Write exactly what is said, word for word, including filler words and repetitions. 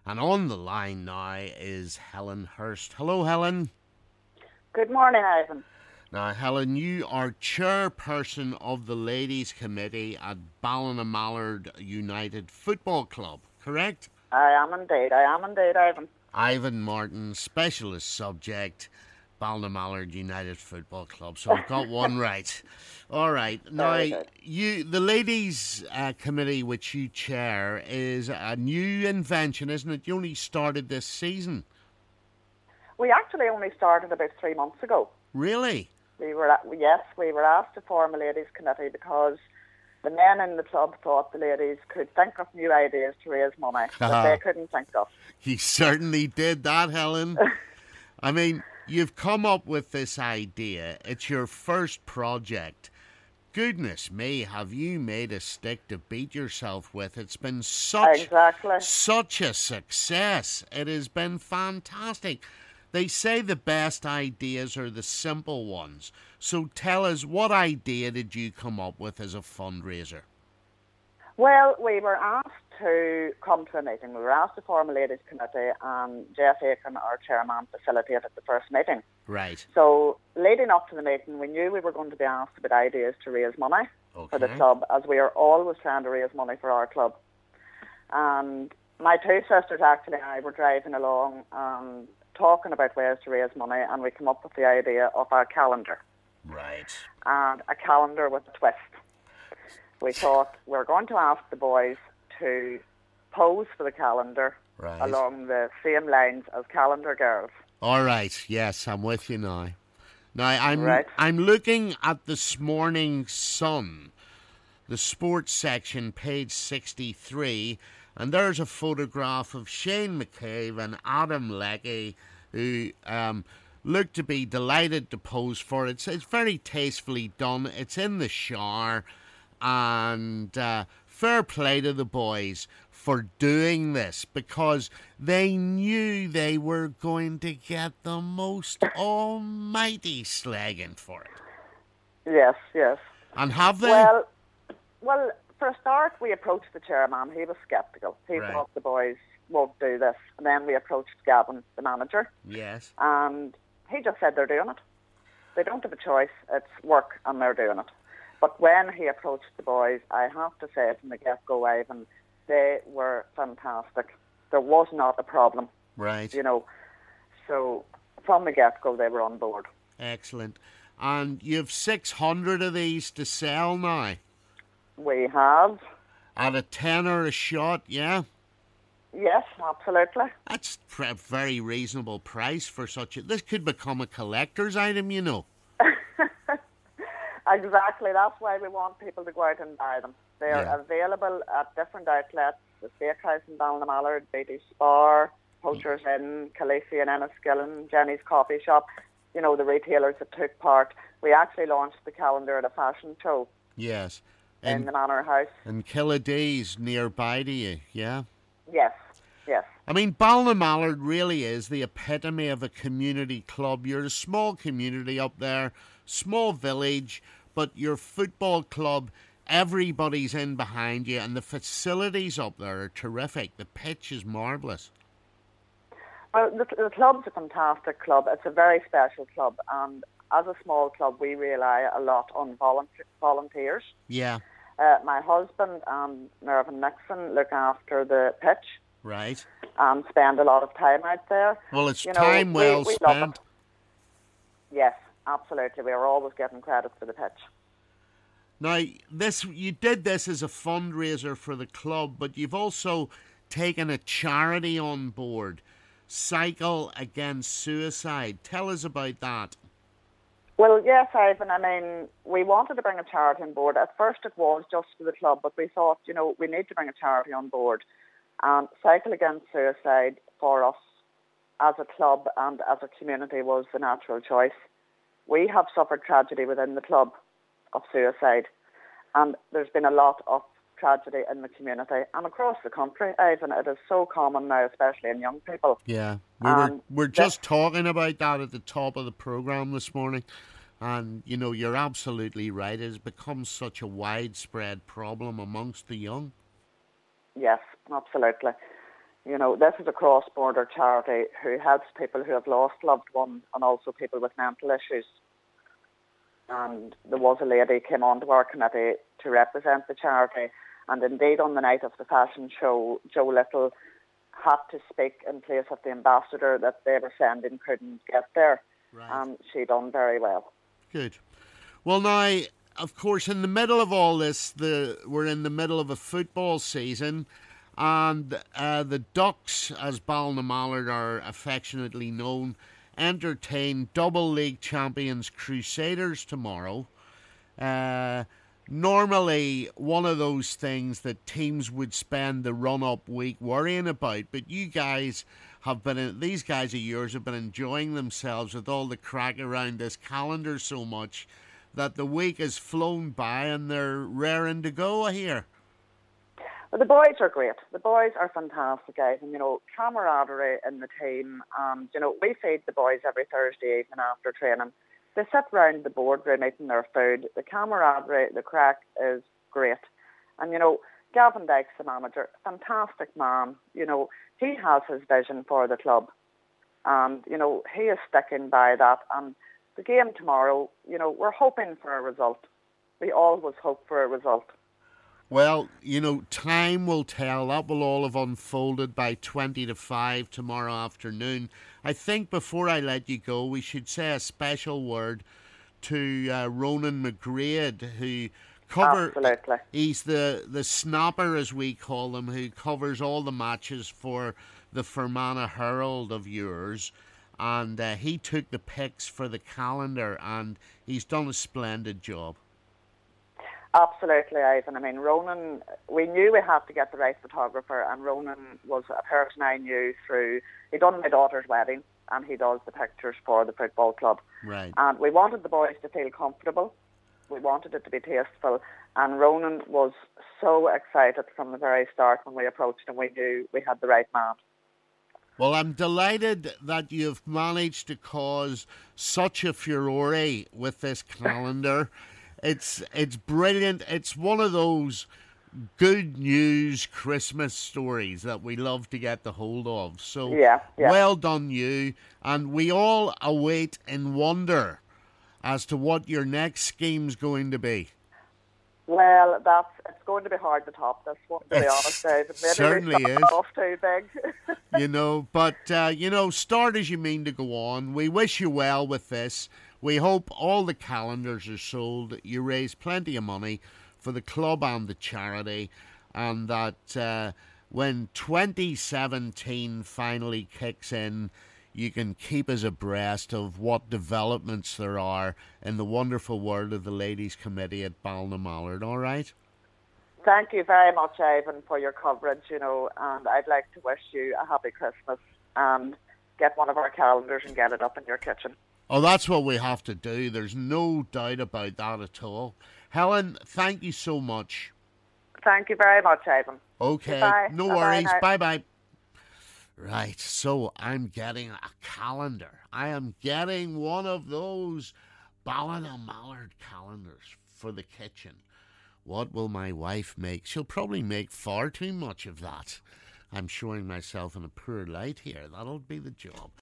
And on the line now is Helen Hurst. Hello, Helen. Good morning, Ivan. Now, Helen, you are chairperson of the Ladies' Committee at Ballinamallard United Football Club, correct? I am indeed. I am indeed, Ivan. Ivan Martin, specialist subject, Ballinamallard United Football Club. So I've got one right. All right. Now, you, the Ladies' uh, Committee, which you chair, is a new invention, isn't it? You only started this season. We actually only started about three months ago. Really? We were yes, we were asked to form a ladies' committee because the men in the club thought the ladies could think of new ideas to raise money that they couldn't think of. You certainly did that, Helen. I mean, you've come up with this idea. It's your first project. Goodness me, have you made a stick to beat yourself with? It's been such exactly. such a success. It has been fantastic. They say the best ideas are the simple ones. So tell us, what idea did you come up with as a fundraiser? Well, we were asked to come to a meeting. We were asked to form a ladies' committee, and Jeff Aiken, our chairman, facilitated the first meeting. Right. So leading up to the meeting, we knew we were going to be asked about ideas to raise money okay. for the club, as we are always trying to raise money for our club. And my two sisters, actually, and I were driving along and talking about ways to raise money, and we came up with the idea of a calendar. Right. And a calendar with a twist. We thought we were going to ask the boys to pose for the calendar right. along the same lines as calendar girls. All right. Yes, I'm with you now. Now, I'm right. I'm looking at this morning's Sun, the sports section, page sixty-three, and there's a photograph of Shane McCabe and Adam Leckie, who um, look to be delighted to pose for it. It's, it's very tastefully done. It's in the shower, and uh, fair play to the boys for doing this, because they knew they were going to get the most almighty slagging for it. Yes, yes. And have they? Well, well, for a start, we approached the chairman. He was sceptical. He right. thought the boys won't do this. And then we approached Gavin, the manager. Yes. And he just said they're doing it. They don't have a choice. It's work, and they're doing it. But when he approached the boys, I have to say from the get-go, Ivan, they were fantastic. There was not a problem. Right. You know, so from the get-go, they were on board. Excellent. And you've six hundred of these to sell now? We have. At a tenner a shot, yeah? Yes, absolutely. That's a very reasonable price for such a... This could become a collector's item, you know. Exactly. That's why we want people to go out and buy them. They're yeah. available at different outlets. The Steakhouse in Ballinamallard, Beatty Spar, Poachers Inn, Khaleesi and Enniskillen, Jenny's Coffee Shop. You know, the retailers that took part. We actually launched the calendar at a fashion show. Yes. In, in the Manor House. In Killadees, nearby to you, yeah? Yes, yes. I mean, Ballinamallard really is the epitome of a community club. You're a small community up there, small village, but your football club, everybody's in behind you, and the facilities up there are terrific. The pitch is marvellous. Well, the, the club's a fantastic club. It's a very special club, and as a small club, we rely a lot on volunteer, volunteers. Yeah. Uh, my husband and Mervyn Nixon look after the pitch. Right. And spend a lot of time out there. Well, it's you know, time we, well we spent. Yes, absolutely. We are always getting credit for the pitch. Now, this you did this as a fundraiser for the club, but you've also taken a charity on board, Cycle Against Suicide. Tell us about that. Well, yes, Ivan. I mean, we wanted to bring a charity on board. At first it was just for the club, but we thought, you know, we need to bring a charity on board. And Cycle Against Suicide for us as a club and as a community was the natural choice. We have suffered tragedy within the club of suicide, and there's been a lot of tragedy in the community and across the country, Ivan. It is so common now, especially in young people. Yeah, we were, we're just talking about that at the top of the programme this morning, and, you know, you're absolutely right. It has become such a widespread problem amongst the young. Yes, absolutely. You know, this is a cross-border charity who helps people who have lost loved ones and also people with mental issues. And there was a lady who came onto our committee to represent the charity. And indeed, on the night of the fashion show, Joe Little had to speak in place of the ambassador that they were sending couldn't get there. Right. And she done very well. Good. Well, now, of course, in the middle of all this, the we're in the middle of a football season. And uh, the Ducks, as Ballinamallard are affectionately known, entertain double league champions Crusaders tomorrow. Uh, normally, one of those things that teams would spend the run-up week worrying about, but you guys have been, these guys of yours have been enjoying themselves with all the crack around this calendar so much that the week has flown by and they're raring to go here. Well, the boys are great. The boys are fantastic, guys. And, you know, camaraderie in the team. Um, you know, we feed the boys every Thursday evening after training. They sit round the boardroom eating their food. The camaraderie, the crack is great. And, you know, Gavin Dykes, the manager, fantastic man. You know, he has his vision for the club. And, you know, he is sticking by that. And the game tomorrow, you know, we're hoping for a result. We always hope for a result. Well, you know, time will tell. That will all have unfolded by twenty to five tomorrow afternoon. I think before I let you go, we should say a special word to uh, Ronan McGrade, who cover. Absolutely. He's the, the snapper, as we call him, who covers all the matches for the Fermanagh Herald of yours. And uh, he took the picks for the calendar, and he's done a splendid job. Absolutely, Ivan. I mean, Ronan, we knew we had to get the right photographer, and Ronan was a person I knew through, he done my daughter's wedding, and he does the pictures for the football club. Right. And we wanted the boys to feel comfortable. We wanted it to be tasteful. And Ronan was so excited from the very start when we approached him. We knew we had the right man. Well, I'm delighted that you've managed to cause such a furore with this calendar. It's it's brilliant. It's one of those good news Christmas stories that we love to get the hold of. So yeah, yeah. Well done you. And we all await in wonder as to what your next scheme's going to be. Well, that's it's going to be hard to top this one, to be honest, David. Maybe Certainly we is. off too big. You know, but, uh, you know, start as you mean to go on. We wish you well with this. We hope all the calendars are sold, you raise plenty of money for the club and the charity, and that uh, when twenty seventeen finally kicks in, you can keep us abreast of what developments there are in the wonderful world of the Ladies' Committee at Ballinamallard, all right? Thank you very much, Ivan, for your coverage, you know, and I'd like to wish you a happy Christmas and get one of our calendars and get it up in your kitchen. Oh, that's what we have to do. There's no doubt about that at all. Helen, thank you so much. Thank you very much, Ivan. Okay, Goodbye. no Bye-bye worries. now. Bye-bye. Right, so I'm getting a calendar. I am getting one of those Ballinamallard calendars for the kitchen. What will my wife make? She'll probably make far too much of that. I'm showing myself in a poor light here. That'll be the job.